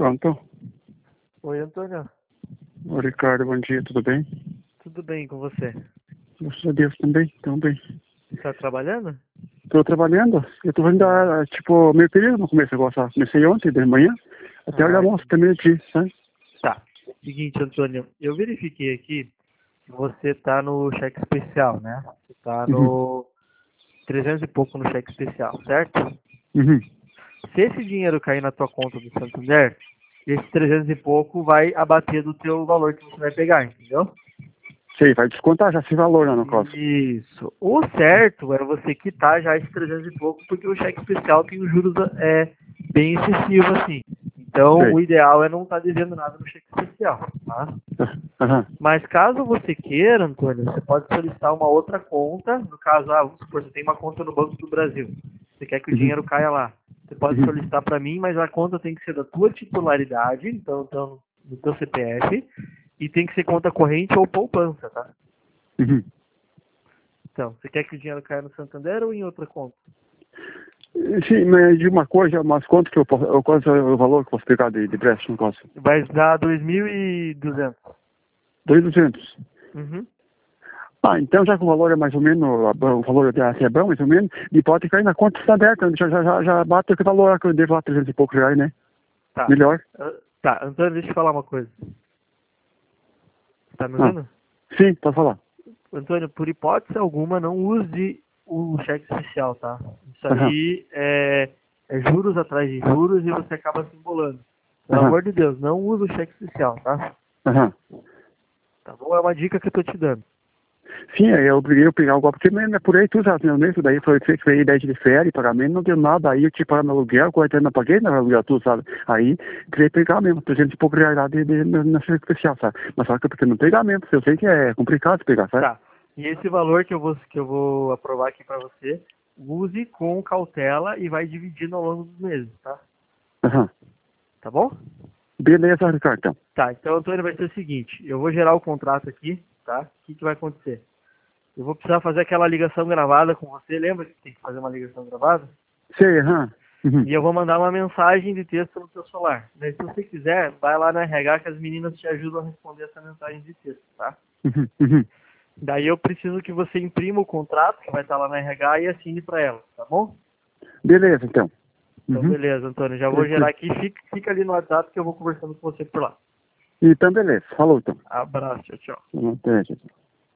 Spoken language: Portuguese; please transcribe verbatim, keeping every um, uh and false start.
Pronto. Oi, Antônio. Ô, Ricardo, bom dia, tudo bem? Tudo bem com você? Graças a Deus também, também. Tá trabalhando? Tô trabalhando, eu tô indo, ah, tipo, meio período no começo agora, sabe? Comecei ontem, de manhã, até o Ah, almoço, até meio-dia, sabe? tá. Seguinte, Antônio, eu verifiquei aqui que você tá no cheque especial, né? Você tá Uhum, no trezentos e pouco no cheque especial, certo? uhum. Se esse dinheiro cair na tua conta do Santander, esse trezentos e pouco vai abater do teu valor que você vai pegar, entendeu? Sei, vai descontar já esse valor lá no caso. Isso. O certo é você quitar já esse trezentos e pouco, porque o cheque especial tem os juros é, bem excessivos assim. Então, Sei. o ideal é não estar devendo nada no cheque especial, tá? Aham, Mas caso você queira, Antônio, você pode solicitar uma outra conta. No caso, ah, vamos supor, você tem uma conta no Banco do Brasil. Você quer que o uhum, dinheiro caia lá. Você pode uhum, solicitar para mim, mas a conta tem que ser da tua titularidade, então, então do teu C P F, e tem que ser conta corrente ou poupança, tá? uhum. Então, você quer que o dinheiro caia no Santander ou em outra conta? Sim, mas de uma coisa, mas quanto que eu posso, qual é o valor que eu posso pegar de, de empréstimo no caso? Vai dar dois mil e duzentos. dois mil e duzentos. Uhum. Ah, então já que o valor é mais ou menos, o valor é bom, mais ou menos, e pode cair na conta está aberta, já, já, já, já bate o valor que eu devo lá, trezentos e poucos reais, né? Tá. Melhor. Ah, tá, Antônio, deixa eu falar uma coisa. Tá me Ah, ouvindo? sim, pode falar. Antônio, por hipótese alguma, não use o cheque especial, tá? Isso Aham, aí é, é juros atrás de juros e você acaba se embolando. Pelo aham, amor de Deus, não use o cheque especial, tá? aham. Tá bom? É uma dica que eu tô te dando. Sim, aí eu obriguei a pegar o golpe, porque mesmo é por aí tudo já tinha mesmo, daí foi feito foi ideia de férias, pagamento, não deu nada, aí eu tinha pagar meu aluguel, quando eu não paguei no aluguel tudo, sabe? Aí queria pegar mesmo, trezentos e pouco reais lá de, de, na cheque especial, sabe? Mas só que eu porque não pegar mesmo, porque eu sei que é complicado de pegar, sabe? Tá. E esse valor que eu vou, que eu vou aprovar aqui pra você, use com cautela e vai dividindo ao longo dos meses, tá? Aham. Tá bom? Beleza, Ricardo, então. Tá, então, Antônio, vai ser o seguinte, eu vou gerar o contrato aqui, tá? O que, que vai acontecer? Eu vou precisar fazer aquela ligação gravada com você, lembra que tem que fazer uma ligação gravada? Sei, aham. Uhum. E eu vou mandar uma mensagem de texto no seu celular. Daí, se você quiser, vai lá no R H que as meninas te ajudam a responder essa mensagem de texto, tá? Uhum. Uhum. Daí eu preciso que você imprima o contrato, que vai estar lá no R H, e assine para ela, tá bom? Beleza, então. Então, Uhum. beleza, Antônio. Já vou gerar Tranquilo. aqui. Fica, fica ali no WhatsApp que eu vou conversando com você por lá. Então, beleza. Falou, então. Abraço, tchau, tchau. Até, tchau.